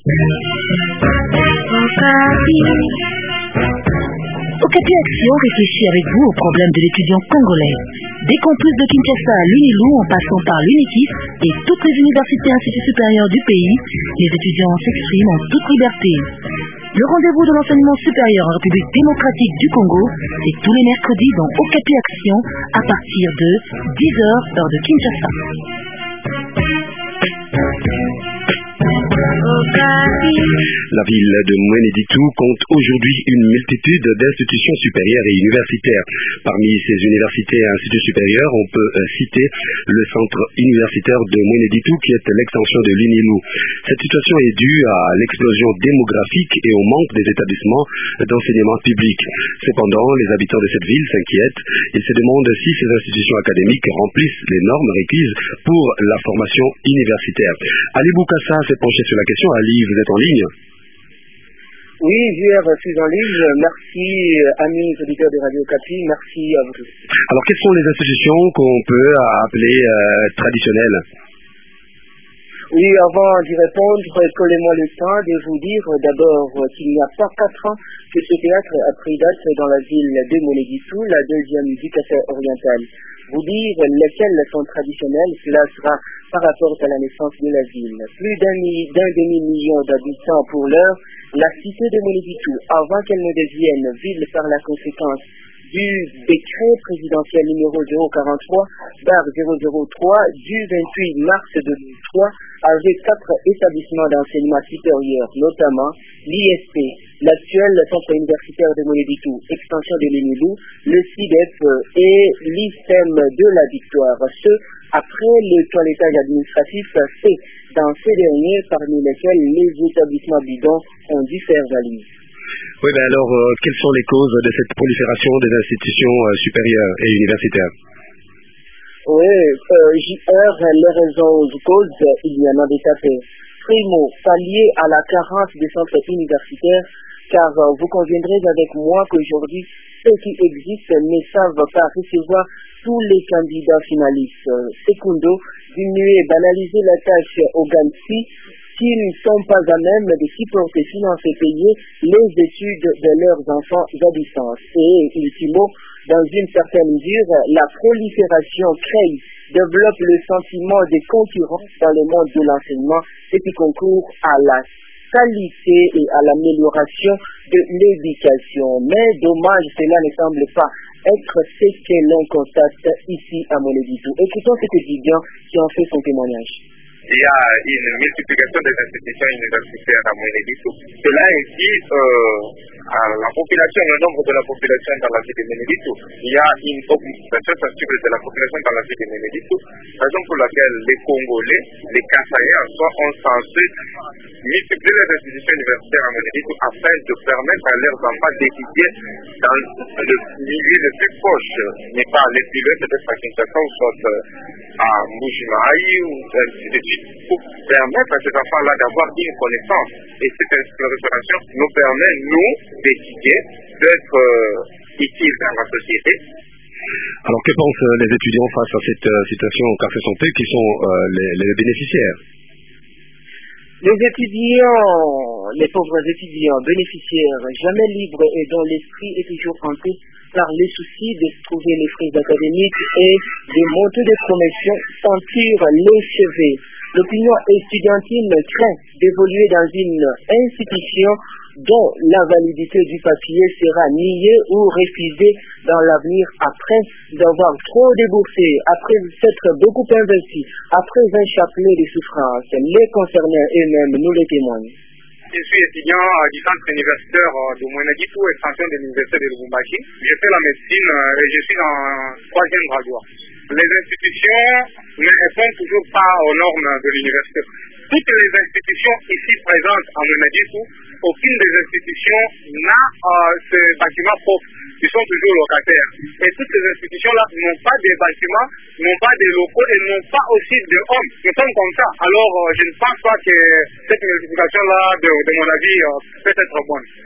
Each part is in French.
Okapi Action réfléchit avec vous aux problèmes de l'étudiant congolais. Des campus de Kinshasa à l'UNILU en passant par l'UNIKIS et toutes les universités et instituts supérieurs du pays, les étudiants s'expriment en toute liberté. Le rendez-vous de l'enseignement supérieur en République démocratique du Congo est tous les mercredis dans Okapi Action à partir de 10h heure de Kinshasa. La ville de Mweneditu compte aujourd'hui une multitude d'institutions supérieures et universitaires. Parmi ces universités et instituts supérieurs, on peut citer le centre universitaire de Mweneditu qui est l'extension de l'UNILU. Cette situation est due à l'explosion démographique et au manque des établissements d'enseignement public. Cependant, les habitants de cette ville s'inquiètent. Ils se demandent si ces institutions académiques remplissent les normes requises pour la formation universitaire. Ali Boukassa s'est penché sur la question. Ali, vous êtes en ligne? Oui, je suis en ligne. Merci, amis auditeurs de Radio Okapi. Merci à vous tous. Alors, quelles sont les institutions qu'on peut appeler traditionnelles? Oui, avant d'y répondre, collez-moi le temps de vous dire d'abord qu'il n'y a pas 4 ans que ce théâtre a pris date dans la ville de Mweneditu, la deuxième du Café oriental. Vous dire lesquelles sont traditionnelles, cela sera par rapport à la naissance de la ville. Plus d'un demi-million d'habitants pour l'heure, la cité de Mweneditu, avant qu'elle ne devienne ville par la conséquence du décret présidentiel numéro 043/003 du 28 mars 2003, avec 4 établissements d'enseignement supérieur, notamment l'ISP, l'actuel centre universitaire de Mweneditu, extension de l'UNILU, le CIDEP et l'ISTEM de la Victoire. Ce, après le toilettage administratif fait dans ces derniers, parmi lesquels les établissements bidons ont dû faire valise. Oui, ben alors, quelles sont les causes de cette prolifération des institutions supérieures et universitaires? Oui, JR, les raisons de cause, il y en a des tapés. Primo, pallier à la carence des centres universitaires, car vous conviendrez avec moi qu'aujourd'hui, ceux qui existent ne savent pas recevoir tous les candidats finalistes. Secundo, diminuer et banaliser la tâche aux GANSI, qui ne sont pas à même de supporter, financer, payer les études de leurs enfants à distance. Et, ultimo, dans une certaine mesure, la prolifération crée, développe le sentiment de concurrence dans le monde de l'enseignement et qui concourt à la qualité et à l'amélioration de l'éducation. Mais dommage, cela ne semble pas être ce que l'on constate ici à Mweneditu. Écoutons cet étudiant qui en fait son témoignage. Il y a une multiplication des institutions universitaires à Mweneditu. Cela est dit à la population, le nombre de la population dans la ville de Mweneditu. Il y a une augmentation sensible de la population dans la ville de Mweneditu, raison pour laquelle les Congolais, les Kassaïens ont censé multiplier les institutions universitaires à Mweneditu afin de permettre à leurs enfants d'étudier dans le milieu le plus proche, mais pas les plus loin, peut-être à Kinshasa ou soit à Mbujimayi ou ainsi de suite, pour permettre à ces enfants-là d'avoir une connaissance. Et cette exploration nous permet, nous, d'étudier, d'être utiles dans la société. Alors, que pensent les étudiants face à cette situation au Café Santé qui sont les bénéficiaires? Les étudiants, les pauvres étudiants bénéficiaires, jamais libres et dont l'esprit est toujours hanté par les soucis de trouver les fruits académiques et de monter des promotions, sentir les cheveux. L'opinion estudiantine craint d'évoluer dans une institution dont la validité du papier sera niée ou refusée dans l'avenir après d'avoir trop déboursé, après s'être beaucoup investi, après un chapelet de souffrances. Les concernés eux-mêmes nous les témoignent. Je suis étudiant du centre universitaire de Mweneditu, extension de l'université de Lubumbashi. Je fais la médecine et je suis en 3e graduat. Les institutions ne répondent toujours pas aux normes de l'université. Toutes les institutions ici présentes en Mweneditu, aucune des institutions n'a ce bâtiment propre. Ils sont toujours locataires. Et toutes ces institutions-là n'ont pas de bâtiments, n'ont pas de locaux et n'ont pas aussi de hommes. Nous sommes comme ça. Alors, je ne pense pas que cette multiplication-là, de mon avis, peut être bonne.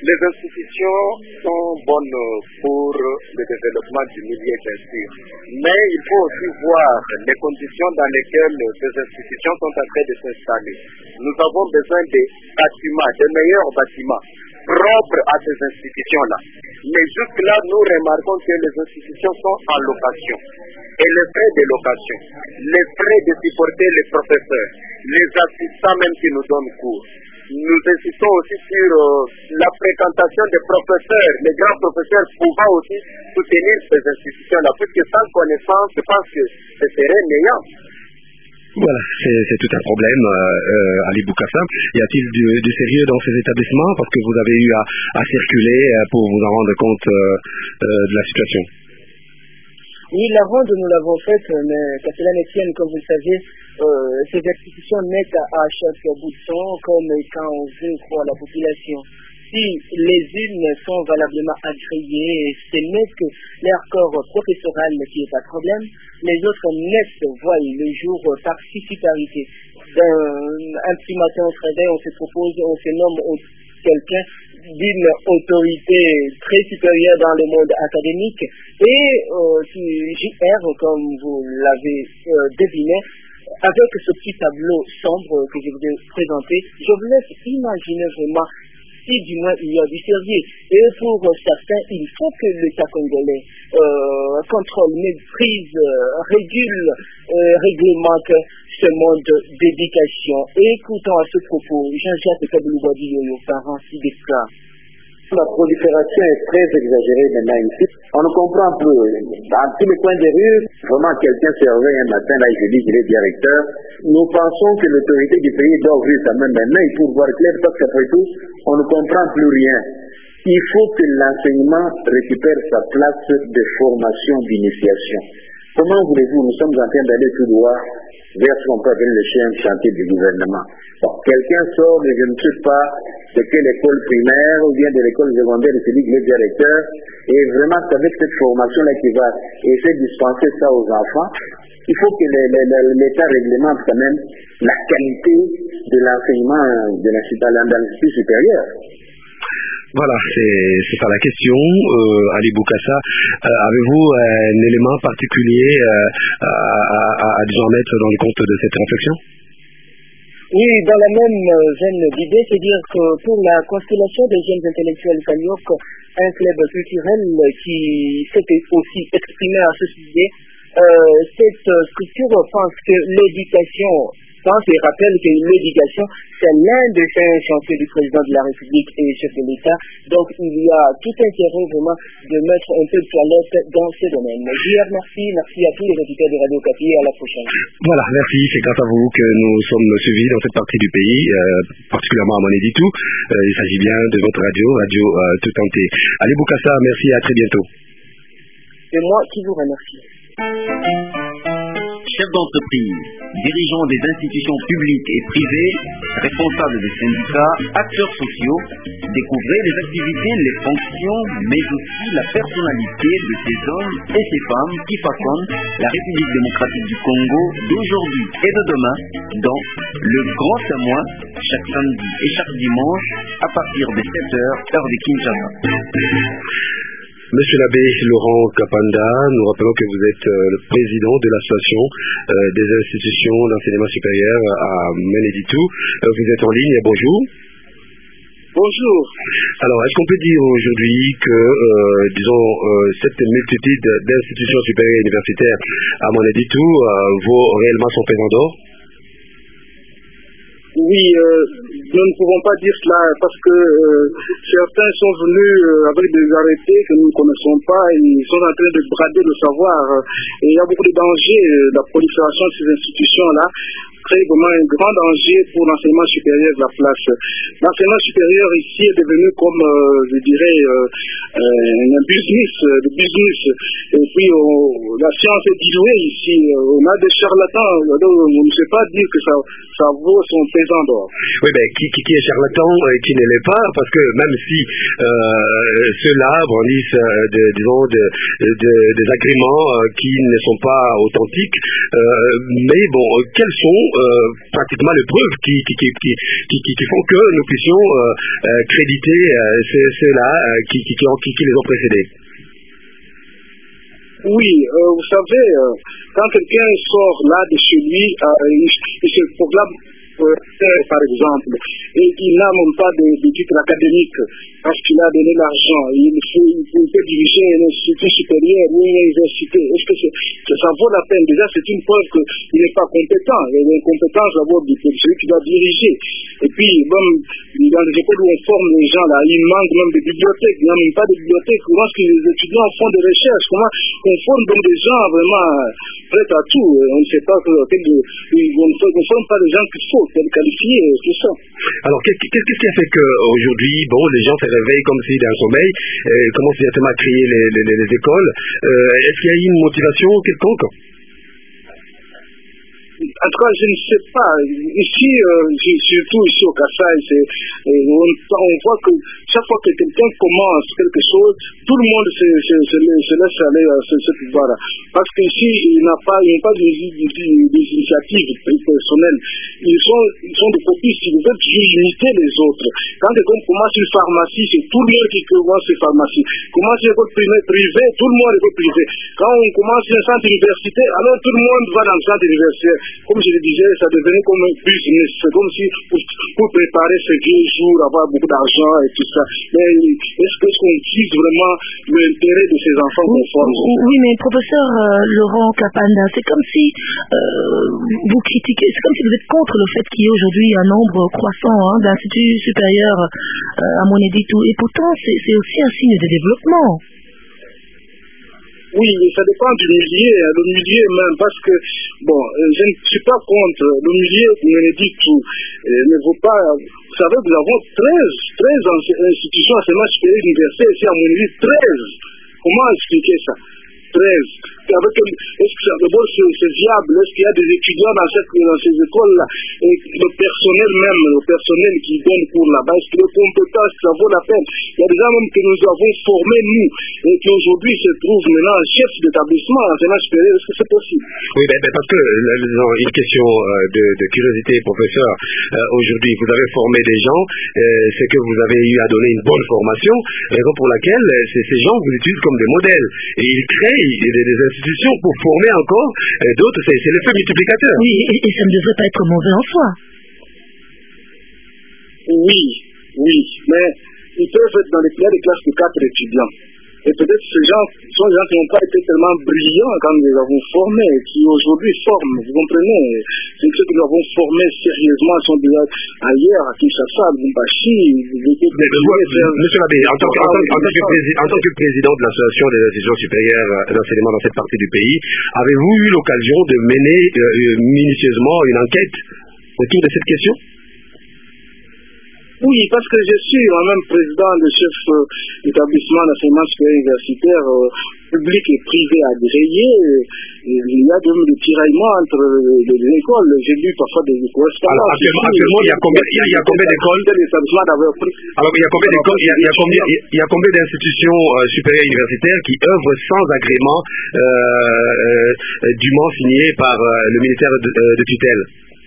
Les institutions sont bonnes pour le développement du milieu, bien sûr. Mais il faut aussi voir les conditions dans lesquelles ces institutions sont en train de s'installer. Nous avons besoin des bâtiments, des meilleurs bâtiments propres à ces institutions-là. Mais jusque-là, nous remarquons que les institutions sont en location. Et les frais de location, les frais de supporter les professeurs, les assistants même qui nous donnent cours. Nous insistons aussi sur la fréquentation des professeurs, les grands professeurs pouvant aussi soutenir ces institutions-là, puisque sans connaissance, je pense que ce serait néant. Voilà, c'est tout un problème, Ali Boukassa. Y a-t-il du sérieux dans ces établissements parce que vous avez eu à circuler pour vous en rendre compte de la situation? Oui, la ronde, nous l'avons faite, mais qu'à cela ne tienne, comme vous le savez, ces institutions mettent à chaque bout de champ comme étant on veut croire la population. Si les unes sont valablement agréées, c'est net que leur corps professoral qui est un problème, les autres net voient le jour par supériorité. Un petit matin au travail, on se propose, on se nomme quelqu'un d'une autorité très supérieure dans le monde académique et JR, comme vous l'avez deviné, avec ce petit tableau sombre que je vous ai présenté, je vous laisse imaginer vraiment si du moins il y a du sérieux. Et pour certains, il faut que l'État congolais contrôle, méprise, régule, réglemente ce monde d'éducation. Écoutons à ce propos Jean-Jacques Kaboulou-Badi, parent Sidesca. La prolifération est très exagérée maintenant ici. On ne comprend plus. Dans tous les coins des rues, vraiment quelqu'un se réveille un matin, là je dis qu'il est directeur. Nous pensons que l'autorité du pays doit ouvrir sa main maintenant pour voir clair, parce qu'après tout, on ne comprend plus rien. Il faut que l'enseignement récupère sa place de formation, d'initiation. Comment voulez-vous, nous sommes en train d'aller tout droit vers ce qu'on peut appeler le chantier du gouvernement. Bon, quelqu'un sort de je ne sais pas de quelle école primaire ou bien de l'école secondaire, il se dit que le directeur, et vraiment c'est avec cette formation-là qui va essayer de dispenser ça aux enfants. Il faut que l'État réglemente quand même la qualité de l'enseignement de l'institut supérieur. Voilà, c'est ça la question. Ali Boukassa, avez-vous un élément particulier à mettre dans le compte de cette réflexion? Oui, dans la même veine d'idée, c'est-à-dire que pour la constellation des jeunes intellectuels Kanyok, un club culturel qui s'était aussi exprimé à ce sujet, cette structure pense que l'éducation, pense et rappelle que l'éducation, c'est l'un des 5 chantiers du président de la République et chef de l'État. Donc, il y a tout intérêt vraiment de mettre un peu de toilette dans ce domaine. JR, merci à tous les auditeurs de Radio Okapi et à la prochaine. Voilà, merci. C'est grâce à vous que nous sommes suivis dans cette partie du pays, particulièrement à Monéditou. Il s'agit bien de votre radio Tout Tenté. Ali Boukassa, merci et à très bientôt. C'est moi qui vous remercie. Chefs d'entreprise, dirigeants des institutions publiques et privées, responsables des syndicats, acteurs sociaux, découvrez les activités, les fonctions, mais aussi la personnalité de ces hommes et ces femmes qui façonnent la République démocratique du Congo d'aujourd'hui et de demain dans le Grand Témoin, chaque samedi et chaque dimanche à partir de 7h, heure de Kinshasa. Monsieur l'abbé Laurent Kapanda, nous rappelons que vous êtes le président de l'association des institutions d'enseignement supérieur à Monéditou. Vous êtes en ligne, bonjour. Bonjour. Alors, est-ce qu'on peut dire aujourd'hui que, cette multitude d'institutions supérieures et universitaires à Monéditou vaut réellement son pesant d'or? Oui, nous ne pouvons pas dire cela parce que certains sont venus avec des arrêtés que nous ne connaissons pas et ils sont en train de brader le savoir. Et il y a beaucoup de dangers. La prolifération de ces institutions-là crée vraiment un grand danger pour l'enseignement supérieur de la place. L'enseignement supérieur ici est devenu comme, je dirais, un business, le business. Et puis, la science est diluée ici. On a des charlatans. On ne sait pas dire que ça vaut son pesant d'or. Oui, ben, qui est charlatan et qui ne l'est pas, parce que même si ceux-là brandissent des agréments qui ne sont pas authentiques, mais bon, quels sont pratiquement les preuves qui font que nous puissions créditer ceux-là qui les ont précédés. Oui, vous savez, quand quelqu'un sort là de chez lui, il se proclame par exemple, et il n'a même pas de titre académique parce qu'il a donné l'argent, il peut diriger une institution supérieure ou une université. Est-ce que ça vaut la peine? Déjà, c'est une preuve qu'il n'est pas compétent. Il y a une compétence d'abord de celui qui doit diriger. Et puis, bon, dans les écoles où on forme les gens, là, il manque même de bibliothèques. Il n'y a même pas de bibliothèque. Comment est-ce que les étudiants font des recherches? Comment on forme donc des gens vraiment prêts à tout? On ne sait pas on ne forme pas des gens qu'il faut, qualifiés, tout ça. Alors, qu'est-ce qui a fait qu'aujourd'hui, les gens se réveillent comme si d'un sommeil, commencent directement à créer les écoles? Est-ce qu'il y a eu une motivation quelconque? En tout cas, je ne sais pas. Ici, surtout ici au Kassai, on voit que chaque fois que quelqu'un commence quelque chose, tout le monde se laisse aller à ce pouvoir-là. Parce qu'ici, il n'y a pas d'initiative personnelle. Ils sont des copistes, ils veulent toujours imiter les autres. Quand quelqu'un commence une pharmacie, c'est tout le monde qui commence une pharmacie. Commence une école privée, tout le monde est école privée. Quand on commence un centre universitaire, alors tout le monde va dans le centre universitaire. Comme je le disais, ça devenait comme un business. C'est comme si pour préparer ce vieux jour, avoir beaucoup d'argent et tout ça. Mais est-ce qu'on vise vraiment l'intérêt de ces enfants qu'on forme? Oui, mais professeur Laurent Kapanda, c'est comme si vous critiquez, c'est comme si vous êtes contre le fait qu'il y ait aujourd'hui un nombre croissant d'instituts supérieurs à Mweneditu. Et pourtant, c'est aussi un signe de développement. Oui, mais ça dépend du milieu, le milieu même, parce que, je ne suis pas contre le milieu, Mweneditu ne vaut pas. Vous savez, nous avons 13 institutions enseignement supérieur universitaires ici à Mweneditu, 13. Comment expliquer ça? 13. Est-ce que d'abord c'est viable? Est-ce qu'il y a des étudiants dans ces écoles-là? Et le personnel qui donne cours là-bas, est-ce que les compétences, ça vaut la peine? Il y a des gens même que nous avons formés, nous, et qui aujourd'hui se trouvent maintenant chefs d'établissement enseignement supérieur. Est-ce que c'est possible? Oui, parce que une question de curiosité, professeur. Aujourd'hui, vous avez formé des gens, c'est que vous avez eu à donner une bonne formation, raison pour laquelle ces gens vous utilisent comme des modèles. Et ils créent des institutions pour former encore d'autres. C'est l'effet multiplicateur. Oui, et ça ne devrait pas être mauvais en soi. Oui, mais ils peuvent être dans des classes de 4 étudiants. Et peut-être ces gens sont des gens qui n'ont pas été tellement brillants quand nous les avons formés, qui aujourd'hui forment, vous comprenez. C'est ceux que nous avons formés sérieusement sont déjà ailleurs, à Kinshasa, à Lubumbashi. Monsieur l'abbé, en tant que président de l'association des institutions supérieures d'enseignement dans cette partie du pays, avez-vous eu l'occasion de mener minutieusement une enquête autour de cette question? Oui, parce que je suis moi-même président de chef d'établissement d'enseignement supérieur universitaire public et privé agréé. Il y a des tiraillements entre les écoles. J'ai lu parfois des écoles. Alors actuellement, il y a combien d'écoles? Alors il y a combien d'écoles? Il y a combien d'institutions supérieures universitaires qui œuvrent sans agrément dûment signé par le ministère de tutelle?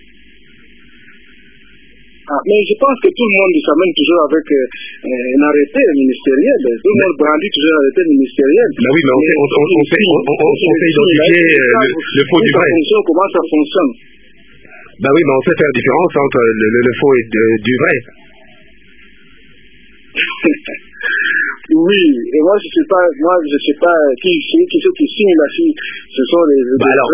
Mais je pense que tout le monde s'amène toujours avec un arrêté ministériel. Tout le monde brandit toujours un arrêté ministériel. Mais oui, mais on sait identifier le faux du vrai. Comment ça fonctionne? Ben oui, mais on sait faire la différence entre le faux et du vrai. Oui, et moi je sais pas qui signe là, si ce sont les. Alors,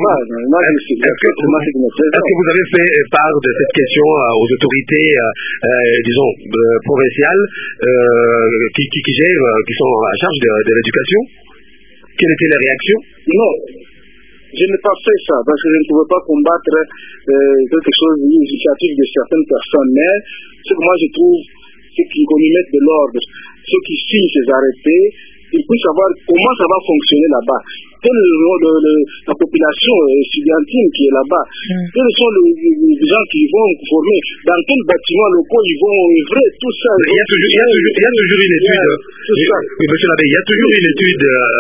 est-ce que vous avez fait part de cette question aux autorités, disons, provinciales, qui gèrent, qui sont à charge de l'éducation? Quelles étaient les réactions? Non, je n'ai pas fait ça parce que je ne pouvais pas combattre quelque chose d'initiative de certaines personnes, mais ce que moi je trouve, c'est qu'on y mette de l'ordre. Ceux qui signent ces arrêtés, ils puissent savoir comment ça va fonctionner là-bas. quelle est la population estudiantine qui est là-bas, quels sont les gens qui vont former, dans quel bâtiment locaux ils vont œuvrer, tout ça. Il y a toujours une étude, monsieur l'abbé, il y a toujours une étude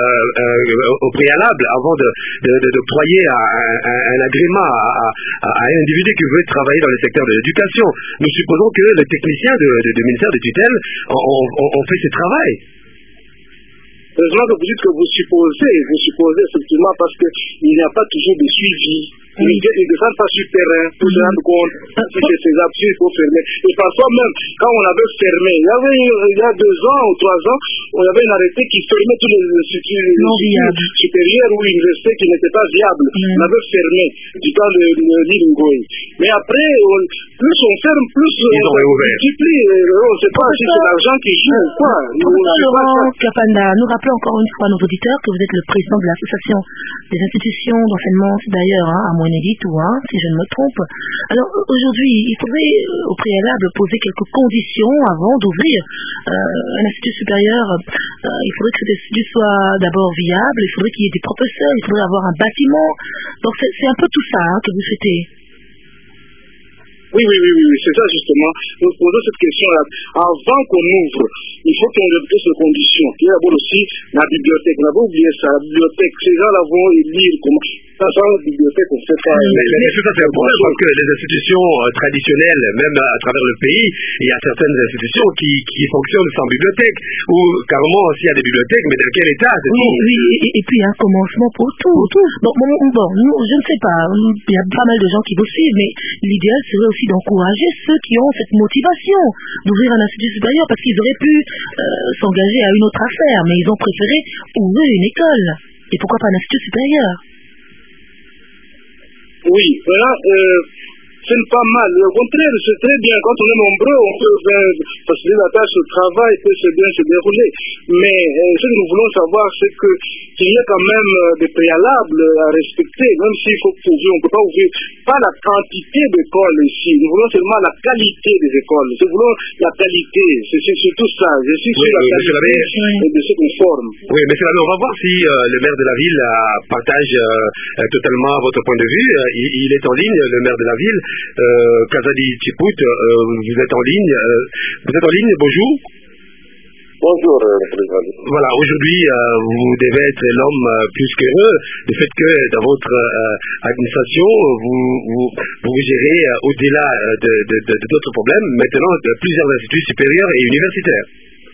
au préalable avant d'octroyer un agrément à un individu qui veut travailler dans le secteur de l'éducation. Nous supposons que le technicien du ministère de tutelle ont fait ce travail. Heureusement que vous dites que vous supposez effectivement, parce qu'il n'y a pas toujours de suivi. Ils ne descendent pas sur terrain pour se rendre compte si c'est faisable, s'il faut fermer. Et parfois même, quand on avait fermé, il y a 2 ans ou 3 ans, on avait un arrêté qui fermait tous les instituts supérieurs ou universités qui n'étaient pas viables. On avait fermé du temps de l'île Ngoï. Mais après, plus on ferme, plus on multiplie. On ne sait pas si c'est l'argent qui joue ou quoi. Laurent Kapanda, nous rappelons encore une fois à nos auditeurs que vous êtes le président de l'association des institutions d'enseignement supérieur à Mouénéditouwa, si je ne me trompe. Alors aujourd'hui, il faudrait au préalable poser quelques conditions avant d'ouvrir un institut supérieur. Il faudrait que cet institut soit d'abord viable, il faudrait qu'il y ait des professeurs, il faudrait avoir un bâtiment. Donc c'est un peu tout ça que vous souhaitez. Oui, c'est ça justement. Nous posons cette question-là. Avant qu'on ouvre, il faut qu'on respecte ces conditions. Il y a d'abord aussi la bibliothèque. On n'a pas oublié ça. La bibliothèque, ces gens-là vont lire comment. Sans la bibliothèque, on ne sait pas. Mais ça, c'est un problème parce que les institutions traditionnelles, même à travers le pays, il y a certaines institutions qui fonctionnent sans bibliothèque. Ou carrément, s'il y a des bibliothèques, mais dans quel état? Oui, et puis un commencement pour tout. Bon, je ne sais pas. Il y a pas mal de gens qui vous suivent, mais l'idéal serait aussi d'encourager ceux qui ont cette motivation d'ouvrir un institut supérieur parce qu'ils auraient pu s'engager à une autre affaire, mais ils ont préféré ouvrir une école. Et pourquoi pas un institut supérieur? Oui, voilà, ce n'est pas mal. Au contraire, c'est très bien. Quand on est nombreux, on peut faciliter la tâche, le travail peut bien se dérouler. Mais ce que nous voulons savoir, c'est qu'il y a quand même des préalables à respecter, même s'il faut ouvrir. On ne peut pas ouvrir pas la quantité d'écoles ici. Nous voulons seulement la qualité des écoles. Nous voulons la qualité. C'est surtout ça. Je suis sur la qualité de ce qu'on forme. Oui, mais c'est là, on va voir si le maire de la ville partage totalement votre point de vue. Il est en ligne, le maire de la ville. Kazadi Tchipout, vous êtes en ligne. Bonjour. Bonjour, président. Voilà, aujourd'hui, vous devez être l'homme plus qu'heureux du fait que dans votre administration, vous gérez au-delà de d'autres problèmes, maintenant plusieurs instituts supérieurs et universitaires.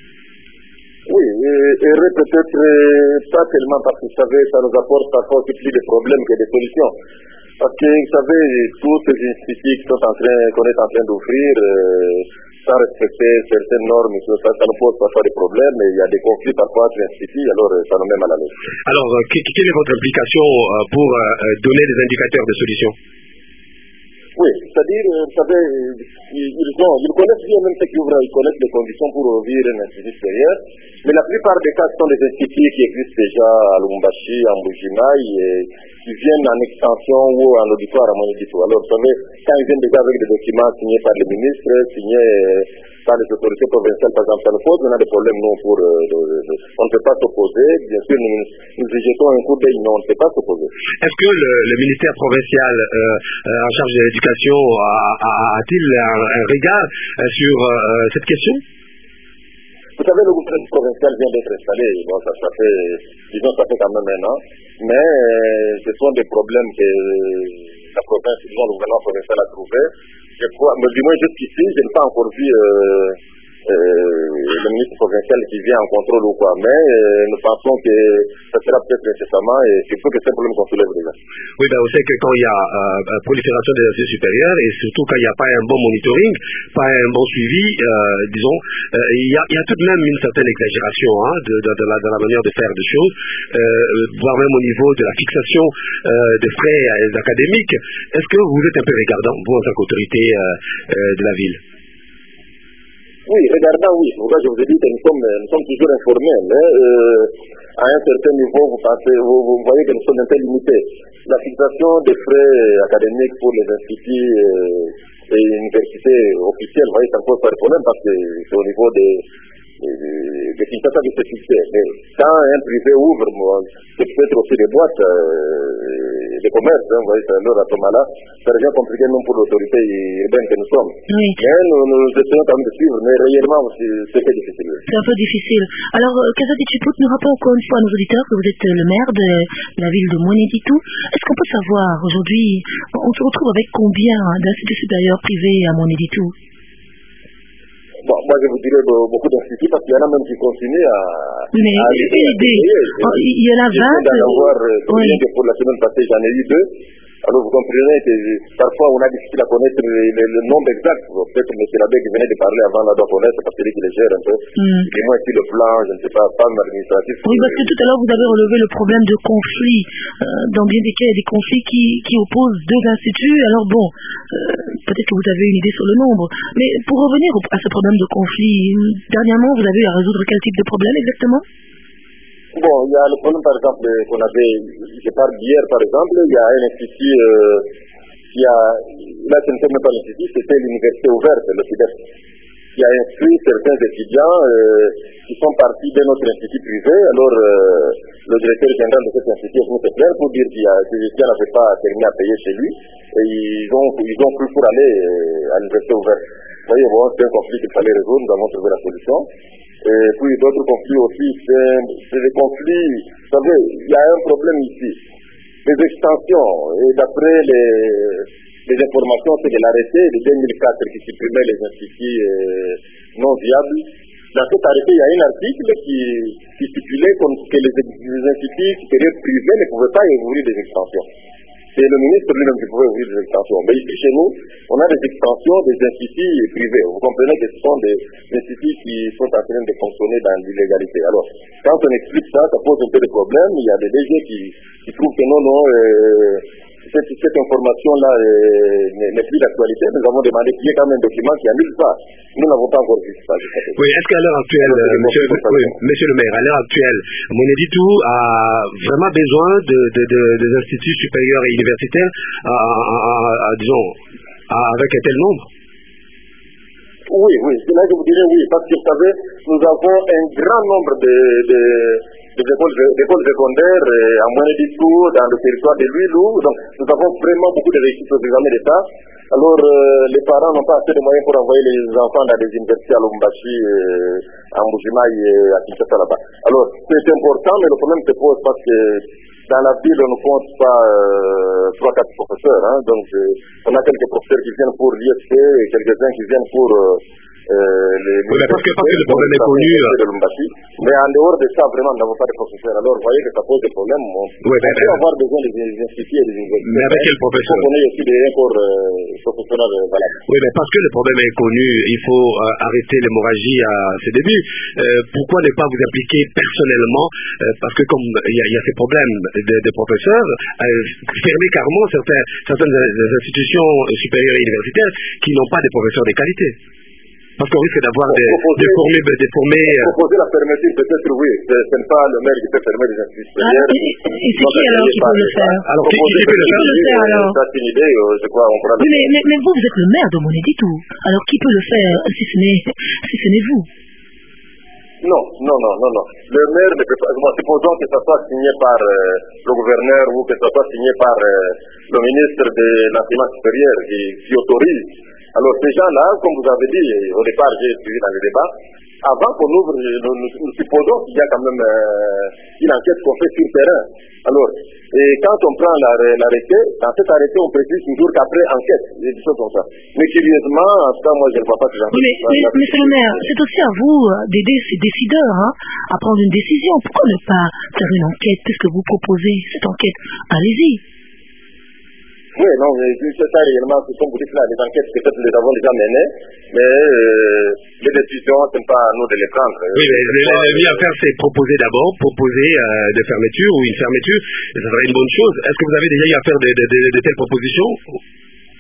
Oui, heureux peut-être pas tellement parce que vous savez, ça nous apporte parfois aussi plus de problèmes que de solutions. Parce que vous savez, tous ces instituts qu'on est en train d'offrir, sans respecter certaines normes, ça nous pose parfois des problèmes et il y a des conflits parfois entre instituts, alors ça nous met mal à l'aise. Alors, quelle est votre implication pour donner des indicateurs de solutions? Oui, c'est-à-dire, vous savez, ils connaissent bien même ce qu'ils ouvrent, ils connaissent les conditions pour ouvrir un institut supérieur, mais la plupart des cas sont des instituts qui existent déjà à Lubumbashi, à Mbujimaï, et qui viennent en extension ou en auditoire à Mouénéditouwa. Alors, vous savez, quand ils viennent déjà avec des documents signés par les ministres, signés par les autorités provinciales, par exemple, ça nous pose maintenant des problèmes, nous, on ne peut pas s'opposer. Bien sûr, nous y jetons un coup d'œil, mais on ne peut pas s'opposer. Est-ce que le ministère provincial en charge de l'éducation a-t-il un regard sur cette question? Vous savez, le gouvernement provincial vient d'être installé, bon, ça fait quand même un an, mais ce sont des problèmes que la province, le gouvernement provincial a trouvé. Je crois, mais du moins jusqu'ici, je n'ai pas encore vu le ministre provincial qui vient en contrôle ou quoi, mais nous pensons que ça sera peut-être nécessairement et surtout que c'est un problème qu'on soulève déjà. Oui, ben, vous savez que quand il y a prolifération des instituts supérieurs et surtout quand il n'y a pas un bon monitoring, pas un bon suivi, disons, il y a tout de même une certaine exagération dans la manière de faire des choses, voire même au niveau de la fixation des frais académiques. Est-ce que vous êtes un peu regardant, vous, en tant qu'autorité de la ville? Oui, regardant, oui. Pourquoi je vous ai dit que nous sommes toujours informés, mais à un certain niveau, vous voyez que nous sommes un peu limités. La fixation des frais académiques pour les instituts et universités officielles, vous voyez, ça ne pose pas de problème parce que c'est au niveau des Kinshasa qui se fixé. Mais quand un privé ouvre, c'est peut-être aussi des boîtes, des commerces, vous voyez, alors à ce moment-là, ça devient compliqué même pour l'autorité urbaine que nous sommes. Oui. Mais nous essayons quand même de suivre, mais réellement, c'est très difficile. C'est un peu difficile. Alors, Kazadi Chiput, nous rappelons encore une fois à nos auditeurs que vous êtes le maire de la ville de Mweneditu. Est-ce qu'on peut savoir, aujourd'hui, on se retrouve avec combien d'instituts supérieurs privés à Mweneditu? Bon, moi je vous dirais beaucoup d'instituts parce qu'il y en a même qui continuent à... Mais une idée, il y en a 20. Pour la semaine passée, j'en ai eu 2. Alors vous comprenez que parfois on a difficile à connaître le nombre exact. Peut-être M. Labé qui venait de parler avant là doit connaître parce que c'est lui qui les gère un peu. Et moi sur le plan, je ne sais pas administratif. Oui, parce que tout à l'heure vous avez relevé le problème de conflit. Dans bien des cas, il y a des conflits qui opposent 2 instituts. Alors bon, peut-être que vous avez une idée sur le nombre. Mais pour revenir à ce problème de conflit, dernièrement vous avez eu à résoudre quel type de problème exactement? Bon, il y a le problème, par exemple, qu'on avait, je parle d'hier, par exemple, il y a un institut qui a, là, ce n'était même pas l'institut, c'était l'université ouverte, le FIDEF, qui a inscrit certains étudiants qui sont partis de notre institut privé. Alors, le directeur général de cet institut est venu se plaindre pour dire que ces étudiants n'avaient pas terminé à payer chez lui, et ils ont cru pour aller à l'université ouverte. Vous voyez, bon, c'est un conflit qu'il fallait résoudre, nous avons trouvé la solution. Et puis d'autres conflits aussi, c'est des conflits, vous savez, il y a un problème ici, les extensions, et d'après les informations, c'est de l'arrêté de 2004 qui supprimait les instituts non viables. Dans cet arrêté, il y a un article qui stipulait que les instituts supérieurs privés ne pouvaient pas ouvrir des extensions. C'est le ministre lui-même qui pouvait ouvrir des extensions. Mais ici, chez nous, on a des extensions des instituts privés. Vous comprenez que ce sont des instituts qui sont en train de fonctionner dans l'illégalité. Alors, quand on explique ça pose un peu de problème. Il y a des DG qui trouvent que non, cette information-là n'est plus d'actualité. Nous avons demandé qu'il y ait quand même un document qui annule ça. Nous n'avons pas encore vu ça. Oui, est-ce qu'à l'heure actuelle, monsieur le maire, à l'heure actuelle, Mweneditu a vraiment besoin des instituts supérieurs et universitaires disons, avec un tel nombre? Oui, c'est là que je vous dirais oui, parce que vous savez, nous avons un grand nombre d'écoles secondaires à Mweneditu, dans le territoire de Luilou. Donc, nous avons vraiment beaucoup de réussites aux examens d'État. Alors, les parents n'ont pas assez de moyens pour envoyer les enfants dans des universités à Lubumbashi, à Mbujimayi et à Kinshasa là-bas. Alors, c'est important, mais le problème se pose parce que dans la ville, on ne compte pas 3-4 professeurs. Donc, on a quelques professeurs qui viennent pour l'IFC et quelques-uns qui viennent pour parce que le problème est connu. Mais en dehors de ça, vraiment, nous n'avons pas de professeurs. Alors, vous voyez que ça pose des problèmes. On peut avoir besoin des instituts et des universités. Mais avec quel professeur? On connaît aussi des corps professionnels valables. Oui, mais parce que le problème est connu, il faut arrêter l'hémorragie à ses débuts. Pourquoi ne pas vous appliquer personnellement? Parce que comme il y a ces problèmes de professeurs, fermer carrément certaines institutions supérieures et universitaires qui n'ont pas de professeurs de qualité. Parce qu'on risque d'avoir des formés. Proposer la fermeture, peut-être oui. Ce n'est pas le maire qui peut fermer les instituts supérieurs. Et c'est qui alors qui peut le faire? Alors, qui peut le faire alors? C'est une idée, je crois. Mais vous êtes le maire de Mweneditu. Alors, qui peut le faire si ce n'est vous? Non. Le maire ne peut pas. Supposons que ça soit signé par le gouverneur ou que ça soit signé par le ministre de l'enseignement supérieur qui autorise. Alors, ces gens-là, comme vous avez dit, au départ, j'ai suivi dans le débat, avant qu'on ouvre, nous supposons qu'il y a quand même une enquête qu'on fait sur le terrain. Alors, et quand on prend l'arrêté, dans cet arrêté, on précise toujours qu'après enquête, il y a des choses comme ça. Mais curieusement, en tout cas, moi, je ne vois pas que j'en fais. Mais monsieur le maire, c'est aussi à vous d'aider ces décideurs à prendre une décision. Pourquoi ne pas faire une enquête? Puisque vous proposez cette enquête, allez-y. Oui, non, c'est ça réellement, ce sont vous dites là, les enquêtes, peut-être les avons déjà menées, mais les décisions, ce n'est pas à nous de les prendre. Oui, mais la vie à faire, c'est proposer des fermetures ou une fermeture, et ça serait une bonne chose. Est-ce que vous avez déjà eu à faire de telles propositions?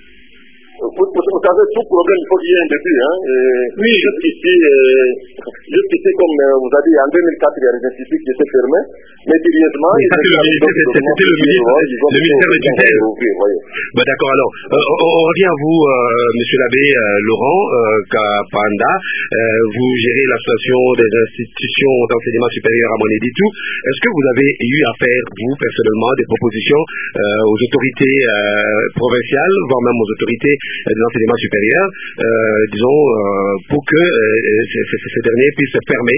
Vous savez, tout problème, il faut qu'il y ait un début. Oui, jusqu'ici, juste ici, comme vous avez dit, en 2004, il y a les instituts qui étaient fermés, mais curieusement, c'était le ministère de tutelle. D'accord, alors, on revient à vous, monsieur l'abbé Laurent Kapanda. Vous gérez l'association des institutions d'enseignement supérieur à Monéditou. Est-ce que vous avez eu à faire, vous, personnellement, des propositions aux autorités provinciales, voire même aux autorités de l'enseignement supérieur, disons, pour que ces derniers puissent fermer,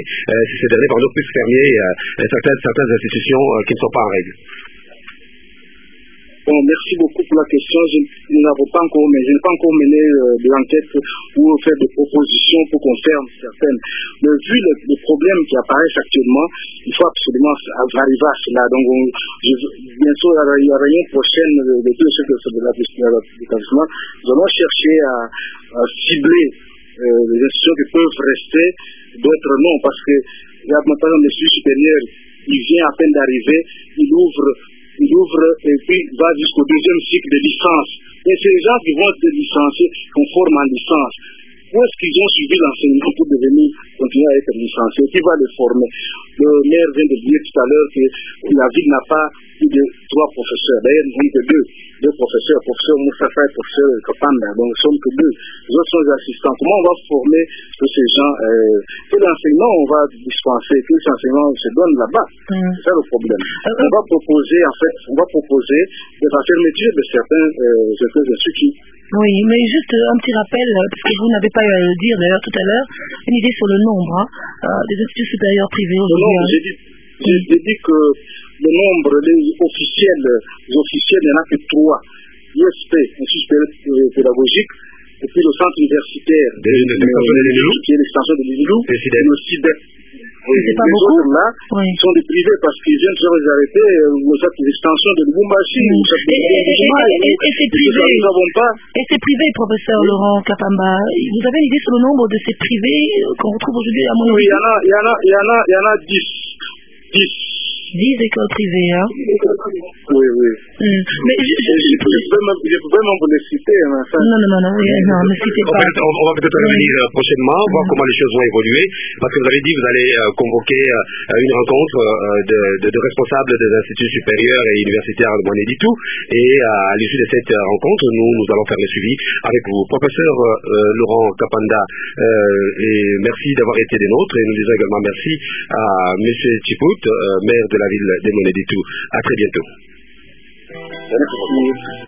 certaines institutions qui ne sont pas en règle? Bon, merci beaucoup pour la question. Je n'ai pas encore mené de l'enquête ou faire des propositions pour qu'on ferme certaines. Mais vu les problèmes qui apparaissent actuellement, il faut absolument arriver à cela. Donc, bien sûr, à la réunion prochaine de tous ceux de l'établissement, nous allons chercher à cibler les institutions qui peuvent rester, d'autres non, parce que maintenant, le suivi supérieur, il vient à peine d'arriver, il ouvre et puis va jusqu'au deuxième cycle de licence. Et c'est les gens qui vont être licenciés, qu'on forme en licence. Où est-ce qu'ils ont suivi l'enseignement pour continuer à être licenciés? Qui va les former? Le maire vient de dire tout à l'heure que la ville n'a pas plus de 3 professeurs. D'ailleurs, nous n'avons que 2 professeurs. Professeur Moustapha et professeur Kapanda. Donc, nous ne sommes que 2. Les autres sont des assistants. Comment on va former tous ces gens? Quel enseignement on va dispenser? Quel enseignement se donne là-bas? C'est ça le problème. On va proposer la fermeture de certains instituts. Oui, mais juste un petit rappel, parce que vous n'avez pas eu à le dire d'ailleurs tout à l'heure, une idée sur le nombre des instituts supérieurs privés aujourd'hui. J'ai dit que le nombre des officiels, il n'y en a que 3. ISP, Institut supérieur pédagogique, et puis le centre universitaire, qui est l'extension de l'Ililou, et le CIDEP. Oui, c'est pas les beaucoup. Autres là sont des privés parce qu'ils viennent se les arrêter aux extensions de Lubumbashi. Et c'est privé. Et c'est privé, professeur Laurent Kapamba. Vous avez une idée sur le nombre de ces privés qu'on retrouve aujourd'hui à Monéditou? Oui, il y en a 10. 10 écoles privées, hein? Oui. Mais je pouvais même vous les citer. Non, ne citez pas. En fait, on va peut-être revenir prochainement, voir comment les choses vont évoluer, parce que vous avez dit que vous allez convoquer une rencontre de responsables des instituts supérieurs et universitaires de Monéditou, et à l'issue de cette rencontre, nous allons faire le suivi avec vous. Professeur Laurent Kapanda, et merci d'avoir été des nôtres, et nous disons également merci à M. Chiput, maire de la ville de Monéditou. À très bientôt. Merci.